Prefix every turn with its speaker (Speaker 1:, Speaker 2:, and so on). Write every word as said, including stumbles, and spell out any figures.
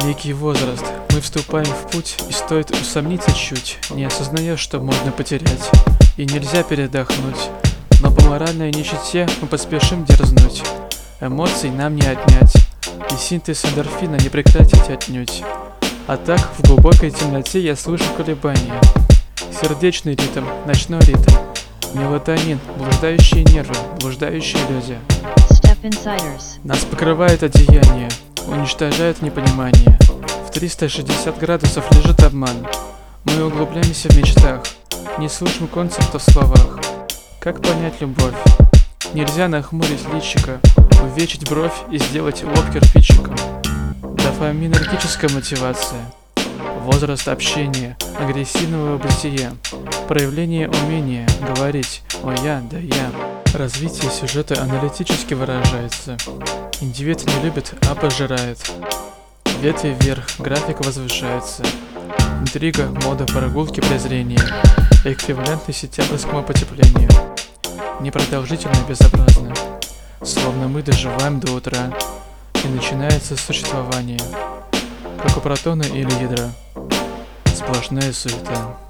Speaker 1: Некий возраст, мы вступаем в путь, и стоит усомниться чуть, не осозная, что можно потерять, и нельзя передохнуть. Но по моральной нищете мы поспешим дерзнуть, эмоций нам не отнять, и синтез эндорфина не прекратить отнюдь. А так, в глубокой темноте я слышу колебания, сердечный ритм, ночной ритм, мелатонин, блуждающие нервы, блуждающие люди. Нас покрывает одеяние, уничтожает непонимание. В триста шестьдесят градусов лежит обман. Мы углубляемся в мечтах, не слышим концепта в словах. Как понять любовь? Нельзя нахмурить личико, увечить бровь и сделать лоб кирпичиком. Дофаминергическая мотивация, возраст общения, агрессивного бытия, проявление умения говорить «о я, да я». Развитие сюжета аналитически выражается. Индивид не любит, а пожирает. Ветви вверх, график возвышается. Интрига, мода, прогулки, презрение. Эквивалентный сентябрьскому потеплению. Непродолжительно и безобразно. Словно мы доживаем до утра. И начинается существование. Как у протона или ядра. Сплошная суета.